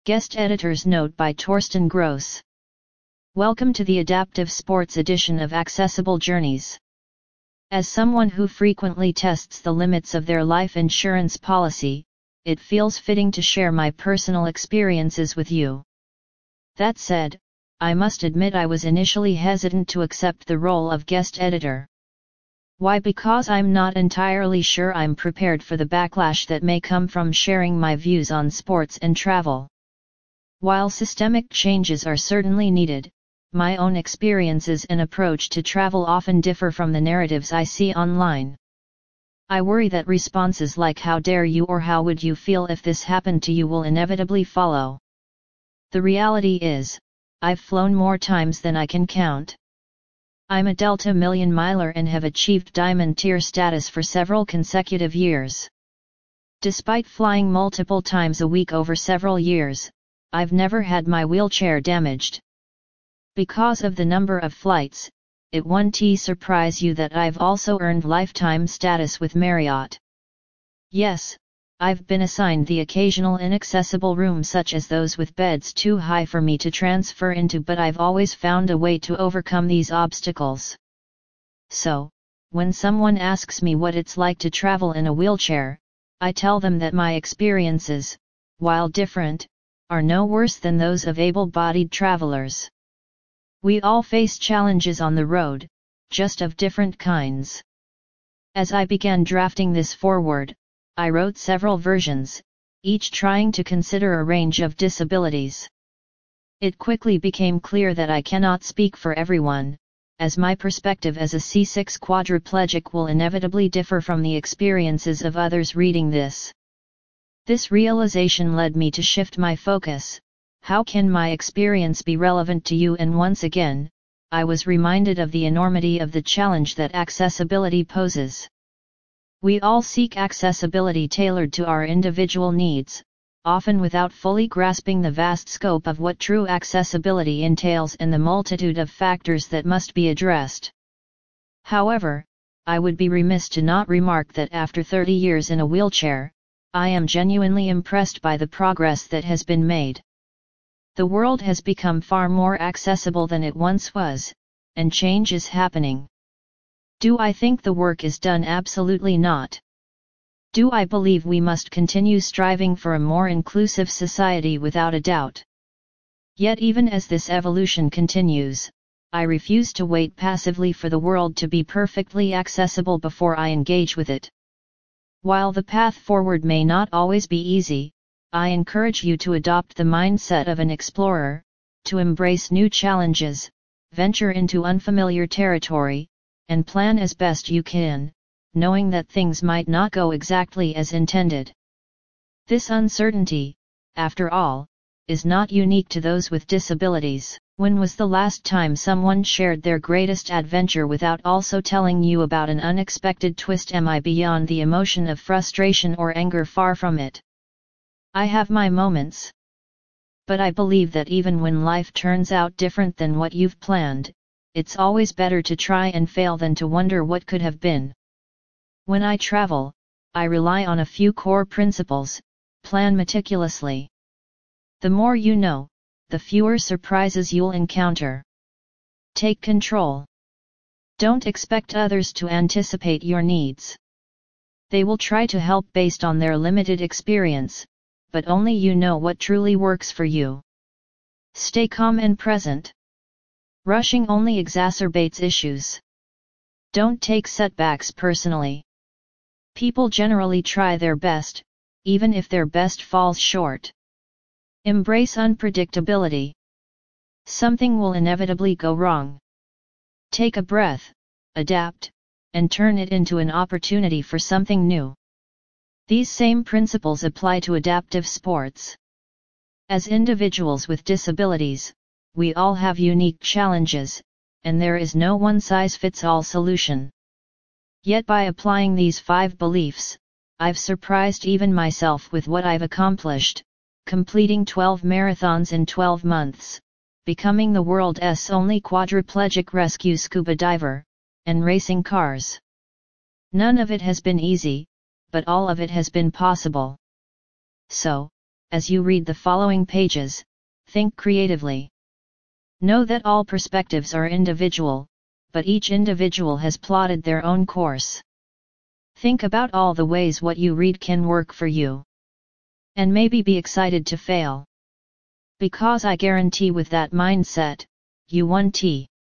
Guest Editor's Note by Torsten Gross. Welcome to the Adaptive Sports edition of Accessible Journeys. As someone who frequently tests the limits of their life insurance policy, it feels fitting to share my personal experiences with you. That said, I must admit I was initially hesitant to accept the role of guest editor. Why? Because I'm not entirely sure I'm prepared for the backlash that may come from sharing my views on sports and travel. While systemic changes are certainly needed, my own experiences and approach to travel often differ from the narratives I see online. I worry that responses like "how dare you" or "how would you feel if this happened to you" will inevitably follow. The reality is, I've flown more times than I can count. I'm a Delta Million Miler and have achieved Diamond Tier status for several consecutive years. Despite flying multiple times a week over several years, I've never had my wheelchair damaged. Because of the number of flights, it won't surprise you that I've also earned lifetime status with Marriott. Yes, I've been assigned the occasional inaccessible room such as those with beds too high for me to transfer into, but I've always found a way to overcome these obstacles. So, when someone asks me what it's like to travel in a wheelchair, I tell them that my experiences, while different, are no worse than those of able-bodied travelers. We all face challenges on the road, just of different kinds. As I began drafting this foreword, I wrote several versions, each trying to consider a range of disabilities. It quickly became clear that I cannot speak for everyone, as my perspective as a C6 quadriplegic will inevitably differ from the experiences of others reading this. This realization led me to shift my focus. How can my experience be relevant to you? And once again, I was reminded of the enormity of the challenge that accessibility poses. We all seek accessibility tailored to our individual needs, often without fully grasping the vast scope of what true accessibility entails and the multitude of factors that must be addressed. However, I would be remiss to not remark that after 30 years in a wheelchair, I am genuinely impressed by the progress that has been made. The world has become far more accessible than it once was, and change is happening. Do I think the work is done? Absolutely not. Do I believe we must continue striving for a more inclusive society? Without a doubt. Yet even as this evolution continues, I refuse to wait passively for the world to be perfectly accessible before I engage with it. While the path forward may not always be easy, I encourage you to adopt the mindset of an explorer, to embrace new challenges, venture into unfamiliar territory, and plan as best you can, knowing that things might not go exactly as intended. This uncertainty, after all, is not unique to those with disabilities. When was the last time someone shared their greatest adventure without also telling you about an unexpected twist? Am I beyond the emotion of frustration or anger? Far from it. I have my moments. But I believe that even when life turns out different than what you've planned, it's always better to try and fail than to wonder what could have been. When I travel, I rely on a few core principles. Plan meticulously. The more you know, the fewer surprises you'll encounter. Take control. Don't expect others to anticipate your needs. They will try to help based on their limited experience, but only you know what truly works for you. Stay calm and present. Rushing only exacerbates issues. Don't take setbacks personally. People generally try their best, even if their best falls short. Embrace unpredictability. Something will inevitably go wrong. Take a breath, adapt, and turn it into an opportunity for something new. These same principles apply to adaptive sports. As individuals with disabilities, we all have unique challenges, and there is no one-size-fits-all solution. Yet by applying these 5 beliefs, I've surprised even myself with what I've accomplished, completing 12 marathons in 12 months, becoming the world's only quadriplegic rescue scuba diver, and racing cars. None of it has been easy, but all of it has been possible. So, as you read the following pages, think creatively. Know that all perspectives are individual, but each individual has plotted their own course. Think about all the ways what you read can work for you. And maybe be excited to fail. Because I guarantee with that mindset, you won.